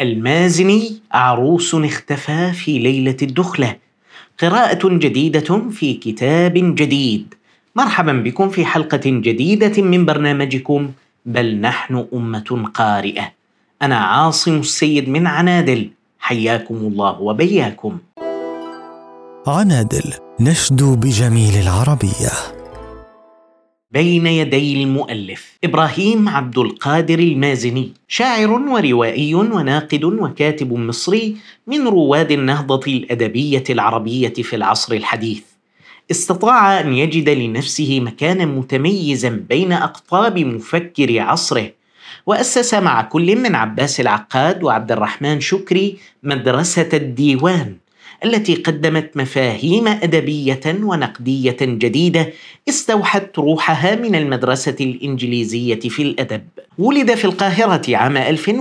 المازني عروس اختفى في ليلة الدخلة، قراءة جديدة في كتاب جديد. مرحبا بكم في حلقة جديدة من برنامجكم بل نحن أمة قارئة. أنا عاصم السيد من عنادل، حياكم الله وبياكم. عنادل نشدو بجميل العربية. بين يدي المؤلف إبراهيم عبد القادر المازني، شاعر وروائي وناقد وكاتب مصري من رواد النهضة الأدبية العربية في العصر الحديث. استطاع أن يجد لنفسه مكانا متميزا بين أقطاب مفكر عصره، وأسس مع كل من عباس العقاد وعبد الرحمن شكري مدرسة الديوان، التي قدمت مفاهيم أدبية ونقدية جديدة استوحت روحها من المدرسة الإنجليزية في الأدب. ولد في القاهرة عام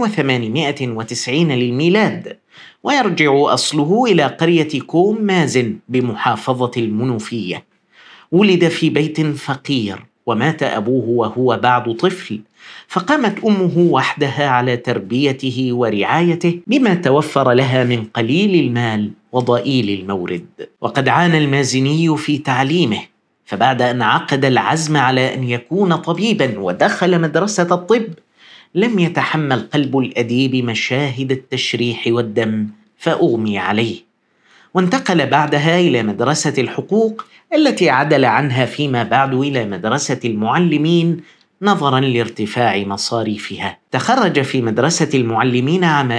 1890 للميلاد، ويرجع أصله إلى قرية كوم مازن بمحافظة المنوفية. ولد في بيت فقير، ومات أبوه وهو بعد طفل، فقامت أمه وحدها على تربيته ورعايته بما توفر لها من قليل المال وضئيل المورد. وقد عانى المازني في تعليمه، فبعد أن عقد العزم على أن يكون طبيبا ودخل مدرسة الطب، لم يتحمل قلب الأديب مشاهد التشريح والدم فأغمي عليه، وانتقل بعدها إلى مدرسة الحقوق التي عدل عنها فيما بعد إلى مدرسة المعلمين نظراً لارتفاع مصاريفها. تخرج في مدرسة المعلمين عام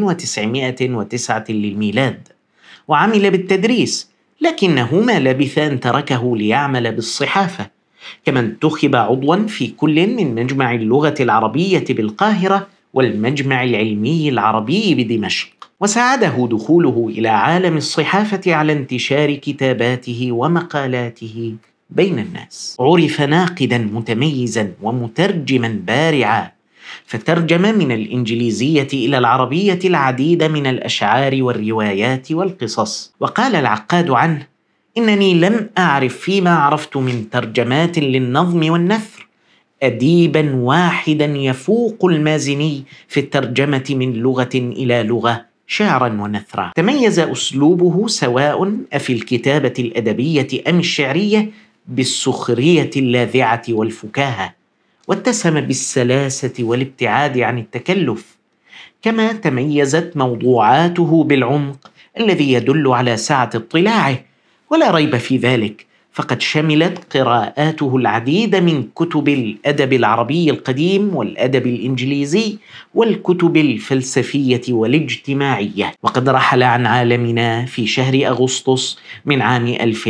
1909 للميلاد، وعمل بالتدريس، لكنه ما لبث أن تركه ليعمل بالصحافة. كما انتخب عضواً في كل من مجمع اللغة العربية بالقاهرة والمجمع العلمي العربي بدمشق، وساعده دخوله إلى عالم الصحافة على انتشار كتاباته ومقالاته بين الناس. عرف ناقداً متميزاً ومترجماً بارعاً، فترجم من الإنجليزية إلى العربية العديد من الأشعار والروايات والقصص. وقال العقاد عنه: إنني لم أعرف فيما عرفت من ترجمات للنظم والنثر أديباً واحداً يفوق المازني في الترجمة من لغة إلى لغة شعراً ونثرا. تميز أسلوبه سواء في الكتابة الأدبية أم الشعرية بالسخرية اللاذعة والفكاهة، واتسم بالسلاسة والابتعاد عن التكلف. كما تميزت موضوعاته بالعمق الذي يدل على سعة اطلاعه، ولا ريب في ذلك، فقد شملت قراءاته العديد من كتب الأدب العربي القديم والأدب الإنجليزي والكتب الفلسفية والاجتماعية. وقد رحل عن عالمنا في شهر أغسطس من عام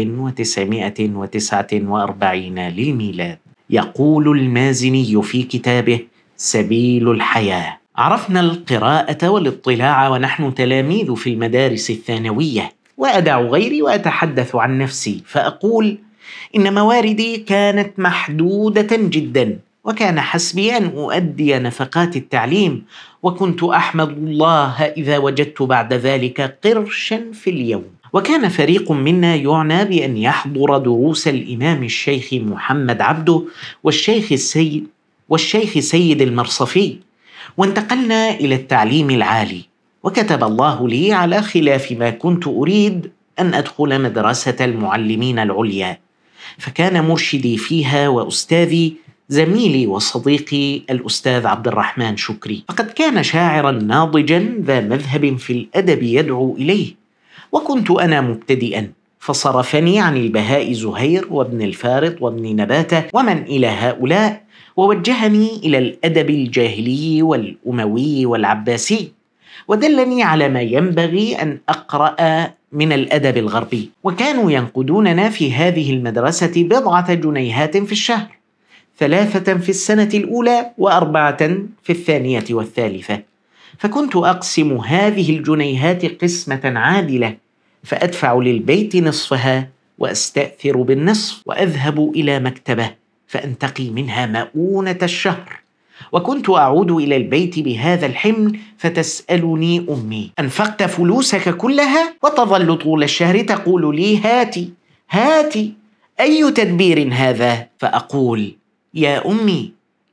1949 للميلاد. يقول المازني في كتابه سبيل الحياة: عرفنا القراءة والاطلاع ونحن تلاميذ في المدارس الثانوية، وأدع غيري وأتحدث عن نفسي فأقول إن مواردي كانت محدودة جدا، وكان حسبي أن أؤدي نفقات التعليم، وكنت أحمد الله إذا وجدت بعد ذلك قرشا في اليوم. وكان فريق منا يعنى بأن يحضر دروس الإمام الشيخ محمد عبده والشيخ سيد المرصفي، وانتقلنا إلى التعليم العالي. وكتب الله لي على خلاف ما كنت أريد أن أدخل مدرسة المعلمين العليا، فكان مرشدي فيها وأستاذي زميلي وصديقي الأستاذ عبد الرحمن شكري، فقد كان شاعراً ناضجاً ذا مذهب في الأدب يدعو إليه، وكنت أنا مبتدئاً، فصرفني عن البهاء زهير وابن الفارض وابن نباتة ومن إلى هؤلاء، ووجهني إلى الأدب الجاهلي والأموي والعباسي، ودلني على ما ينبغي أن أقرأ من الأدب الغربي. وكانوا ينقدوننا في هذه المدرسة 4 جنيهات في الشهر، 3 في السنة الأولى و4 في الثانية والثالثة، فكنت أقسم هذه الجنيهات قسمة عادلة، فأدفع للبيت نصفها وأستأثر بالنصف، وأذهب إلى مكتبة فأنتقي منها مؤونة الشهر، وكنت أعود إلى البيت بهذا الحمل فتسألني أمي: أنفقت فلوسك كلها؟ وتظل طول الشهر تقول لي: هاتي هاتي، أي تدبير هذا؟ فأقول: يا أمي،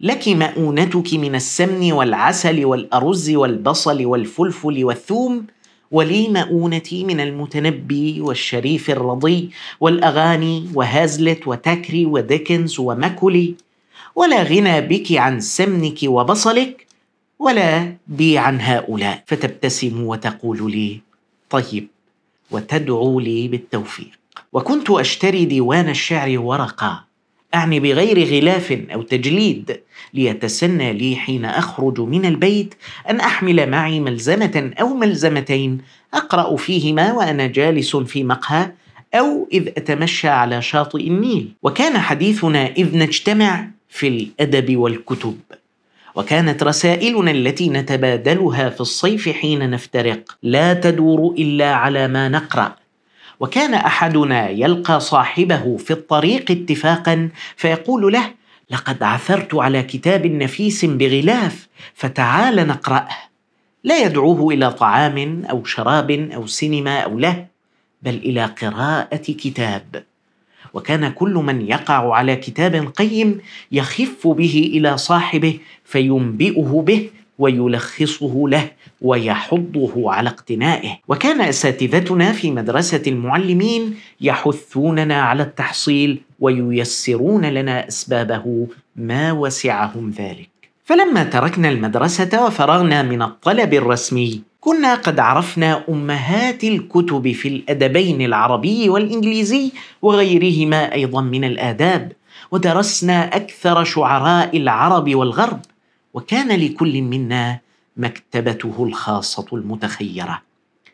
لك مؤونتك من السمن والعسل والأرز والبصل والفلفل والثوم، ولي مؤونتي من المتنبي والشريف الرضي والأغاني وهازلت وتاكري وديكنز وماكولي، ولا غنى بك عن سمنك وبصلك ولا بي عن هؤلاء. فتبتسم وتقول لي طيب، وتدعو لي بالتوفيق. وكنت أشتري ديوان الشعر ورقة، أعني بغير غلاف أو تجليد، ليتسنى لي حين أخرج من البيت أن أحمل معي ملزمة أو ملزمتين أقرأ فيهما وأنا جالس في مقهى أو إذ أتمشى على شاطئ النيل. وكان حديثنا إذ نجتمع في الأدب والكتب، وكانت رسائلنا التي نتبادلها في الصيف حين نفترق لا تدور إلا على ما نقرأ. وكان أحدنا يلقى صاحبه في الطريق اتفاقا فيقول له: لقد عثرت على كتاب نفيس بغلاف، فتعال نقرأه. لا يدعوه إلى طعام أو شراب أو سينما أو له، بل إلى قراءة كتاب. وكان كل من يقع على كتاب قيم يخف به إلى صاحبه فينبئه به ويلخصه له ويحضه على اقتنائه. وكان أساتذتنا في مدرسة المعلمين يحثوننا على التحصيل وييسرون لنا أسبابه ما وسعهم ذلك. فلما تركنا المدرسة وفرغنا من الطلب الرسمي، كنا قد عرفنا أمهات الكتب في الأدبين العربي والإنجليزي وغيرهما أيضا من الآداب، ودرسنا أكثر شعراء العرب والغرب، وكان لكل منا مكتبته الخاصة المتخيرة.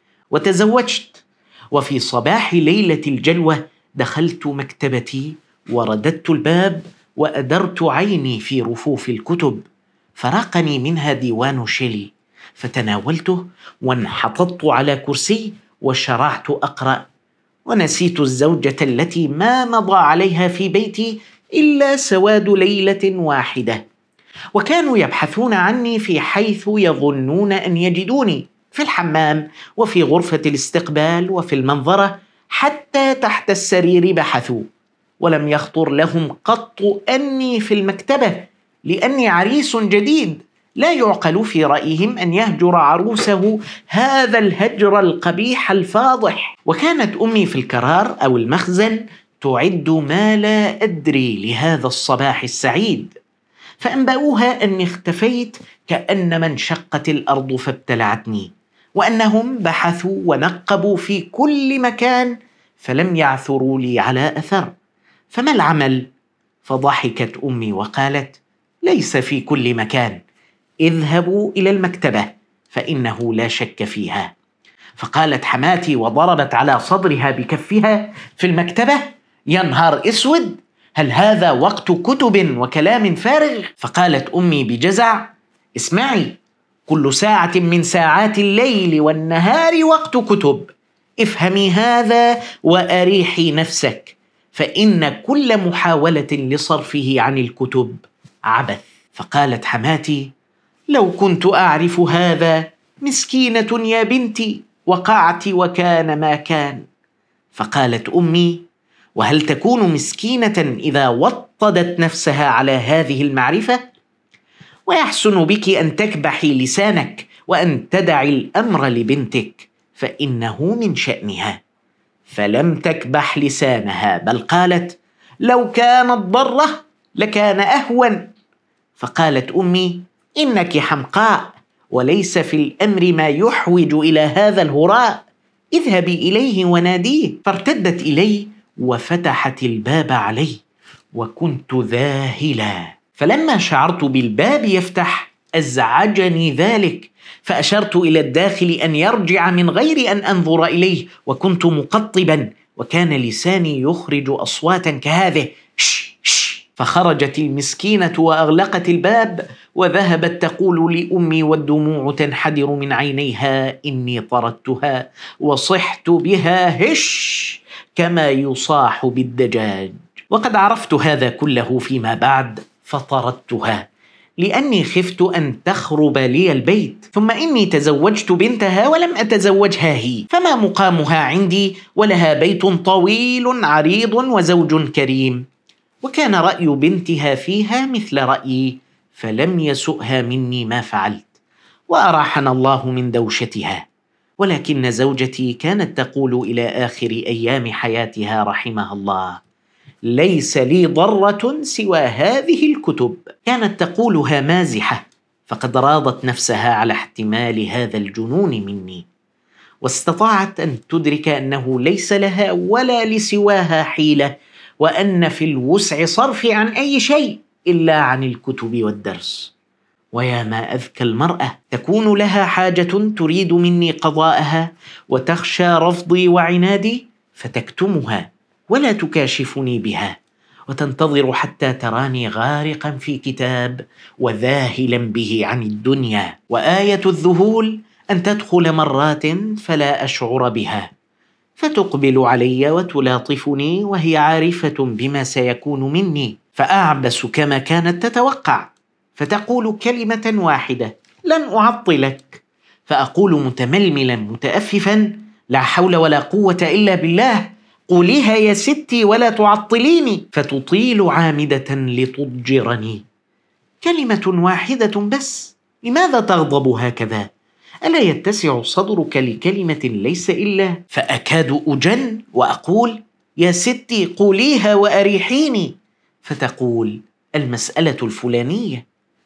وتزوجت، وفي صباح ليلة الجلوة دخلت مكتبتي ورددت الباب وأدرت عيني في رفوف الكتب، فراقني منها ديوان شيلي، فتناولته وانحططت على كرسي وشرعت أقرأ، ونسيت الزوجة التي ما مضى عليها في بيتي إلا سواد ليلة واحدة. وكانوا يبحثون عني في حيث يظنون أن يجدوني، في الحمام وفي غرفة الاستقبال وفي المنظرة، حتى تحت السرير بحثوا، ولم يخطر لهم قط أني في المكتبة، لأني عريس جديد لا يعقل في رأيهم أن يهجر عروسه هذا الهجر القبيح الفاضح. وكانت أمي في الكرار أو المخزن تعد ما لا أدري لهذا الصباح السعيد، فأنبأوها أني اختفيت كأنما انشقت الأرض فابتلعتني، وأنهم بحثوا ونقبوا في كل مكان فلم يعثروا لي على أثر. فما العمل؟ فضحكت أمي وقالت: ليس في كل مكان، اذهبوا إلى المكتبة فإنه لا شك فيها. فقالت حماتي وضربت على صدرها بكفها: في المكتبة؟ يا نهار أسود، هل هذا وقت كتب وكلام فارغ؟ فقالت أمي بجزع: اسمعي، كل ساعة من ساعات الليل والنهار وقت كتب، افهمي هذا وأريحي نفسك، فإن كل محاولة لصرفه عن الكتب عبث. فقالت حماتي: لو كنت أعرف هذا، مسكينة يا بنتي، وقعت وكان ما كان. فقالت أمي: وهل تكون مسكينة إذا وطدت نفسها على هذه المعرفة؟ ويحسن بك أن تكبحي لسانك وأن تدعي الأمر لبنتك، فإنه من شأنها. فلم تكبح لسانها، بل قالت: لو كانت ضرة لكان أهون. فقالت أمي: إنك حمقاء، وليس في الأمر ما يحوج إلى هذا الهراء، اذهبي إليه وناديه. فارتدت إلي وفتحت الباب علي، وكنت ذاهلا. فلما شعرت بالباب يفتح أزعجني ذلك، فأشرت إلى الداخل أن يرجع من غير أن أنظر إليه، وكنت مقطبا، وكان لساني يخرج أصواتا كهذه: ش ش. فخرجت المسكينة وأغلقت الباب، وذهبت تقول لأمي والدموع تنحدر من عينيها: إني طردتها وصحت بها هش كما يصاح بالدجاج. وقد عرفت هذا كله فيما بعد، فطردتها لأني خفت أن تخرب لي البيت. ثم إني تزوجت بنتها ولم أتزوجها هي، فما مقامها عندي ولها بيت طويل عريض وزوج كريم. وكان رأي بنتها فيها مثل رأيي، فلم يسؤها مني ما فعلت، وأراحنا الله من دوشتها. ولكن زوجتي كانت تقول إلى آخر أيام حياتها رحمها الله: ليس لي ضرة سوى هذه الكتب. كانت تقولها مازحة، فقد راضت نفسها على احتمال هذا الجنون مني، واستطاعت أن تدرك أنه ليس لها ولا لسواها حيلة، وأن في الوسع صرفي عن أي شيء إلا عن الكتب والدرس. ويا ما أذكى المرأة تكون لها حاجة تريد مني قضاءها، وتخشى رفضي وعنادي فتكتمها ولا تكاشفني بها، وتنتظر حتى تراني غارقا في كتاب وذاهلا به عن الدنيا. وآية الذهول أن تدخل مرات فلا أشعر بها، فتقبل علي وتلاطفني وهي عارفة بما سيكون مني، فأعبس كما كانت تتوقع، فتقول كلمة واحدة: لن أعطلك. فأقول متململا متأففا: لا حول ولا قوة إلا بالله، قوليها يا ستي ولا تعطليني. فتطيل عامدة لتضجرني: كلمة واحدة بس، لماذا تغضب هكذا؟ ألا يتسع صدرك لكلمة ليس إلا؟ فأكاد أجن وأقول: يا ستي قوليها وأريحيني. فتقول: المسألة الفلانية،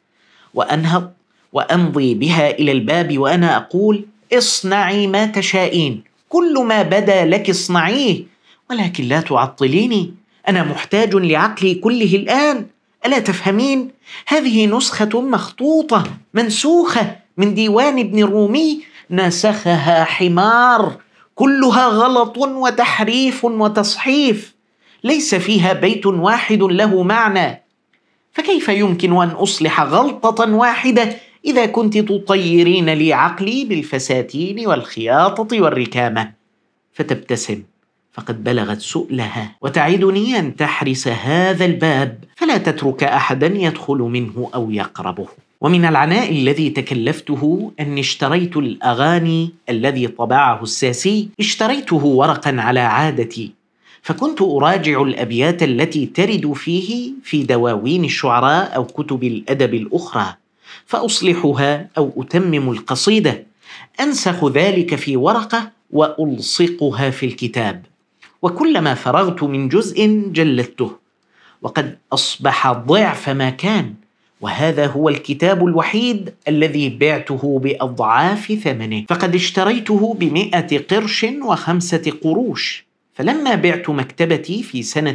وأنهض وأمضي بها إلى الباب وأنا أقول: اصنعي ما تشائين، كل ما بدا لك اصنعيه، ولكن لا تعطليني، أنا محتاج لعقلي كله الآن، ألا تفهمين؟ هذه نسخة مخطوطة منسوخة من ديوان ابن الرومي، نسخها حمار، كلها غلط وتحريف وتصحيف، ليس فيها بيت واحد له معنى، فكيف يمكن أن أصلح غلطة واحدة إذا كنت تطيرين لي عقلي بالفساتين والخياطة والركامة؟ فتبتسم، فقد بلغت سؤلها، وتعدني أن تحرس هذا الباب فلا تترك أحدا يدخل منه أو يقربه. ومن العناء الذي تكلفته أني اشتريت الأغاني الذي طبعه الساسي، اشتريته ورقا على عادتي، فكنت أراجع الأبيات التي ترد فيه في دواوين الشعراء أو كتب الأدب الأخرى، فأصلحها أو أتمم القصيدة، أنسخ ذلك في ورقة وألصقها في الكتاب، وكلما فرغت من جزء جلدته، وقد أصبح ضعف ما كان، وهذا هو الكتاب الوحيد الذي بعته بأضعاف ثمنه، فقد اشتريته ب100 قرش و5 قروش. فلما بعت مكتبتي في سنة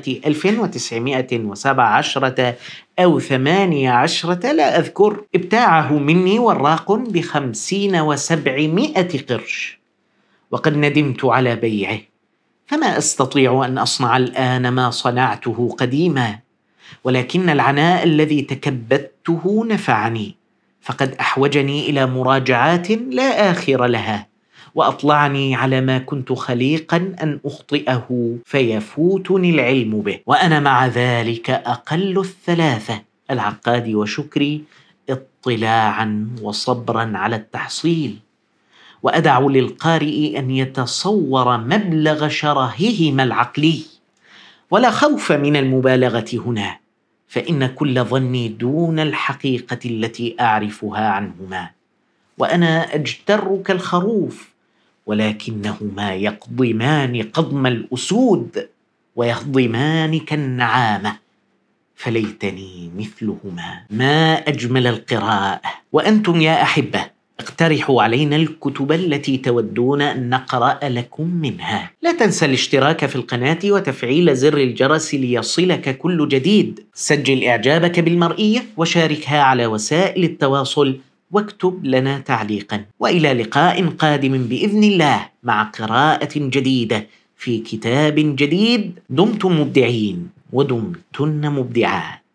1917 أو 18 لا أذكر، ابتاعه مني وراق ب50 و700 قرش، وقد ندمت على بيعه، فما أستطيع أن أصنع الآن ما صنعته قديما، ولكن العناء الذي تكبدته نفعني، فقد أحوجني إلى مراجعات لا آخر لها، وأطلعني على ما كنت خليقا أن أخطئه فيفوتني العلم به، وأنا مع ذلك أقل الثلاثة، العقاد وشكري، اطلاعا وصبرا على التحصيل. وأدع للقارئ أن يتصور مبلغ شرههما العقلي، ولا خوف من المبالغة هنا، فإن كل ظني دون الحقيقة التي أعرفها عنهما، وأنا أجتر كالخروف، ولكنهما يقضمان قضم الأسود ويهضمان كالنعامة، فليتني مثلهما. ما أجمل القراءة. وأنتم يا أحبة اقترحوا علينا الكتب التي تودون أن نقرأ لكم منها. لا تنسى الاشتراك في القناة وتفعيل زر الجرس ليصلك كل جديد. سجل إعجابك بالمرئية وشاركها على وسائل التواصل، واكتب لنا تعليقا. وإلى لقاء قادم بإذن الله مع قراءة جديدة في كتاب جديد. دمتم مبدعين ودمتن مبدعات.